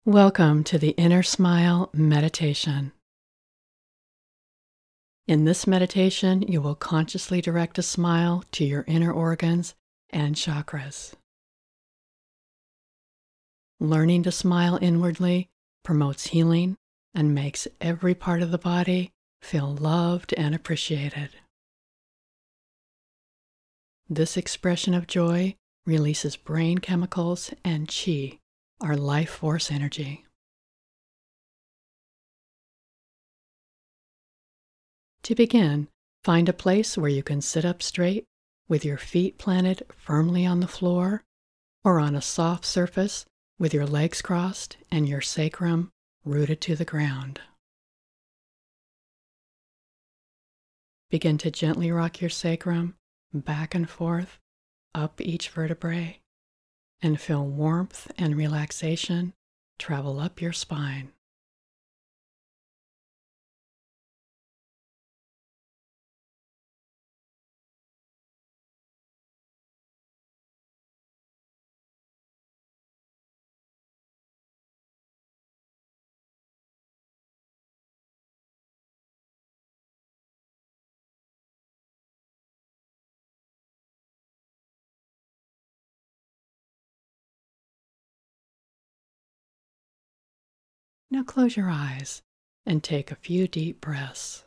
Welcome to the Inner Smile Meditation. In this meditation, you will consciously direct a smile to your inner organs and chakras. Learning to smile inwardly promotes healing and makes every part of the body feel loved and appreciated. This expression of joy releases brain chemicals and qi, our life force energy. To begin, find a place where you can sit up straight with your feet planted firmly on the floor or on a soft surface with your legs crossed and your sacrum rooted to the ground. Begin to gently rock your sacrum back and forth up each vertebrae and feel warmth and relaxation travel up your spine. Now close your eyes and take a few deep breaths.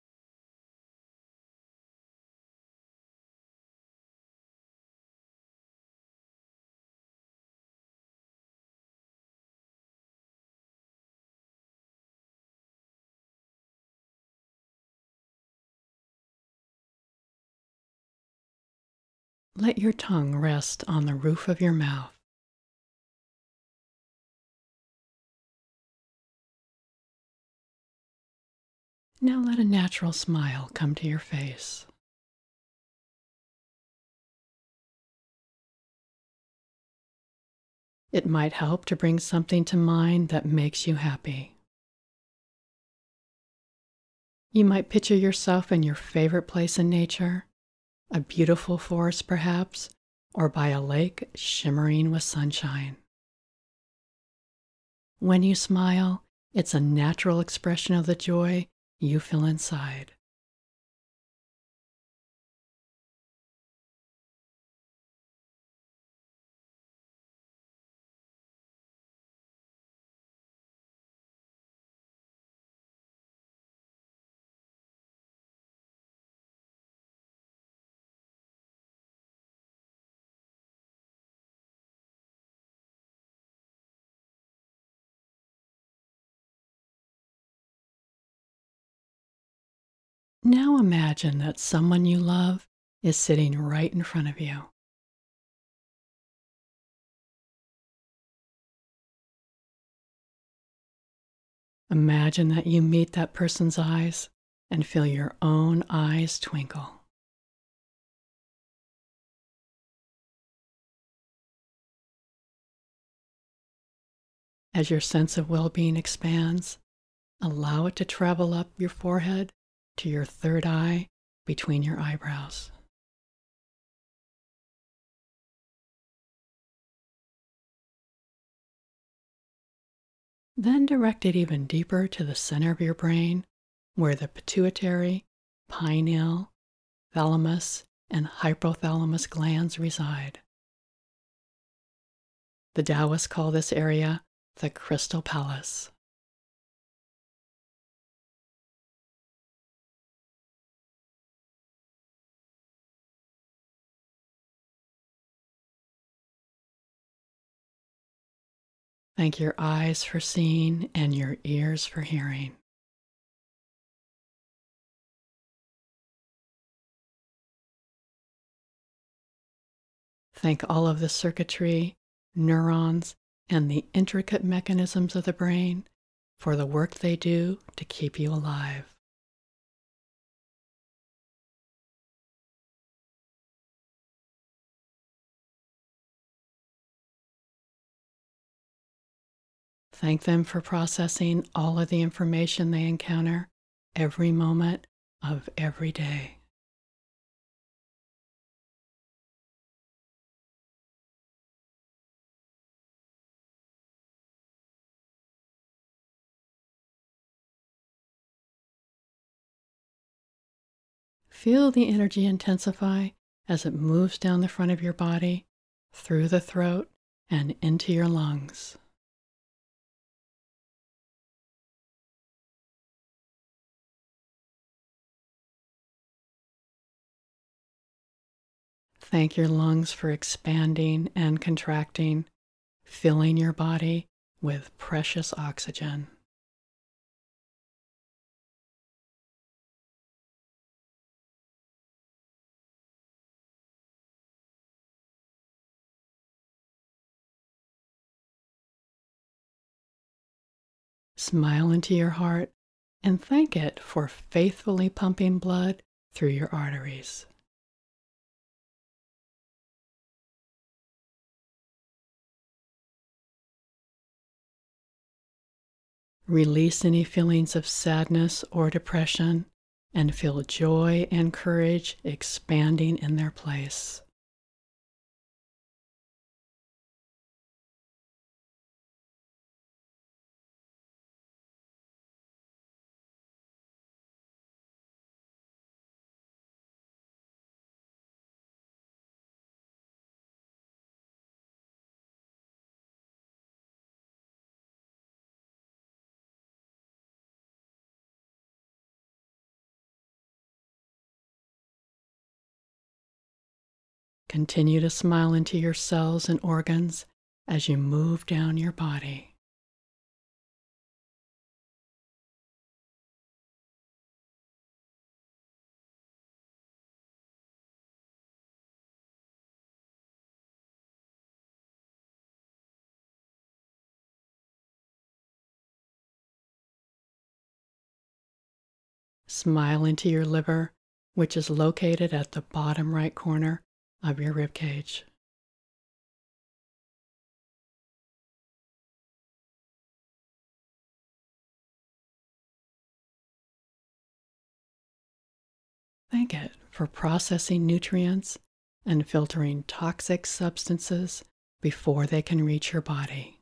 Let your tongue rest on the roof of your mouth. Now let a natural smile come to your face. It might help to bring something to mind that makes you happy. You might picture yourself in your favorite place in nature, a beautiful forest perhaps, or by a lake shimmering with sunshine. When you smile, it's a natural expression of the joy you feel inside. Now imagine that someone you love is sitting right in front of you. Imagine that you meet that person's eyes and feel your own eyes twinkle. As your sense of well-being expands, allow it to travel up your forehead to your third eye between your eyebrows. Then direct it even deeper to the center of your brain, where the pituitary, pineal, thalamus, and hypothalamus glands reside. The Taoists call this area the crystal palace. Thank your eyes for seeing and your ears for hearing. Thank all of the circuitry, neurons, and the intricate mechanisms of the brain for the work they do to keep you alive. Thank them for processing all of the information they encounter every moment of every day. Feel the energy intensify as it moves down the front of your body, through the throat, and into your lungs. Thank your lungs for expanding and contracting, filling your body with precious oxygen. Smile into your heart and thank it for faithfully pumping blood through your arteries. Release any feelings of sadness or depression and feel joy and courage expanding in their place. Continue to smile into your cells and organs as you move down your body. Smile into your liver, which is located at the bottom right corner of your rib cage. Thank it for processing nutrients and filtering toxic substances before they can reach your body.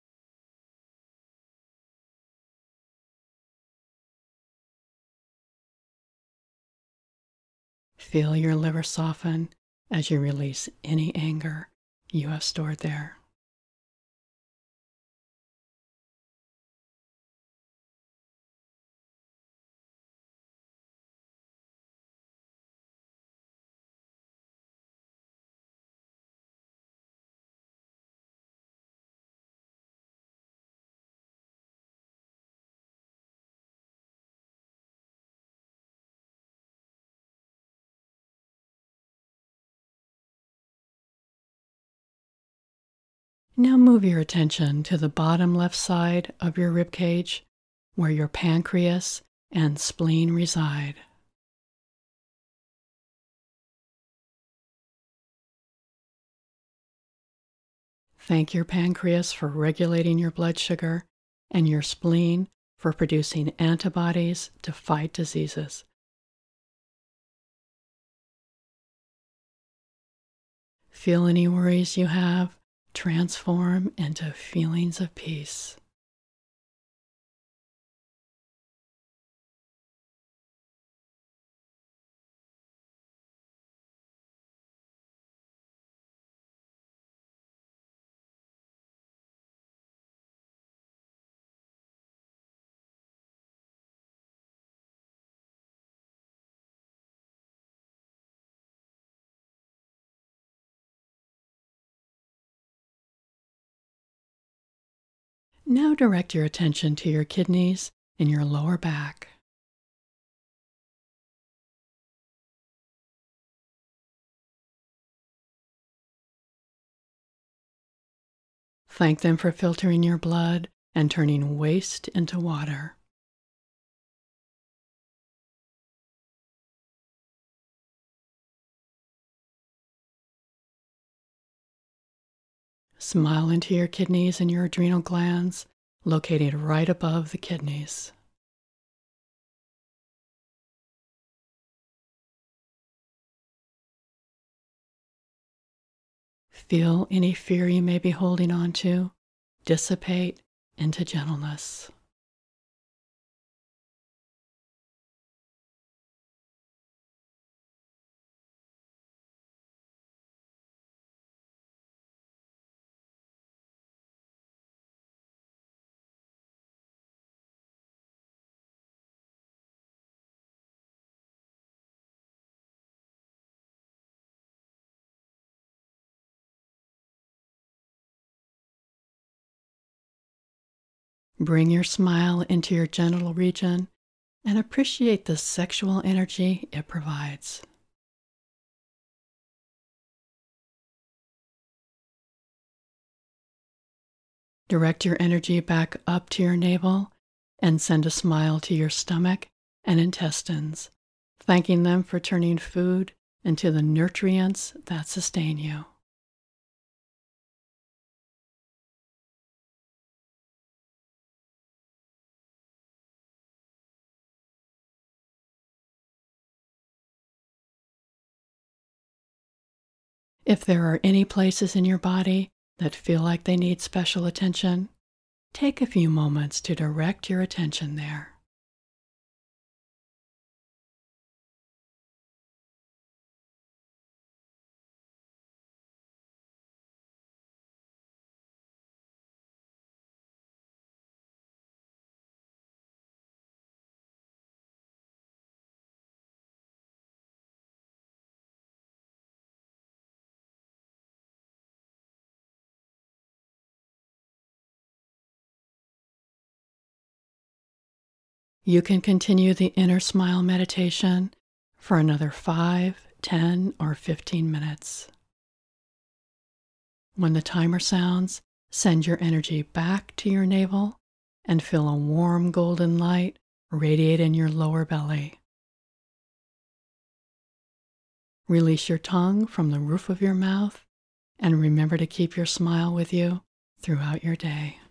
Feel your liver soften as you release any anger you have stored there. Now move your attention to the bottom left side of your rib cage where your pancreas and spleen reside. Thank your pancreas for regulating your blood sugar and your spleen for producing antibodies to fight diseases. Feel any worries you have transform into feelings of peace. Now direct your attention to your kidneys and your lower back. Thank them for filtering your blood and turning waste into water. Smile into your kidneys and your adrenal glands located right above the kidneys. Feel any fear you may be holding on to dissipate into gentleness. Bring your smile into your genital region and appreciate the sexual energy it provides. Direct your energy back up to your navel and send a smile to your stomach and intestines, thanking them for turning food into the nutrients that sustain you. If there are any places in your body that feel like they need special attention, take a few moments to direct your attention there. You can continue the inner smile meditation for another 5, 10, or 15 minutes. When the timer sounds, send your energy back to your navel and feel a warm golden light radiate in your lower belly. Release your tongue from the roof of your mouth and remember to keep your smile with you throughout your day.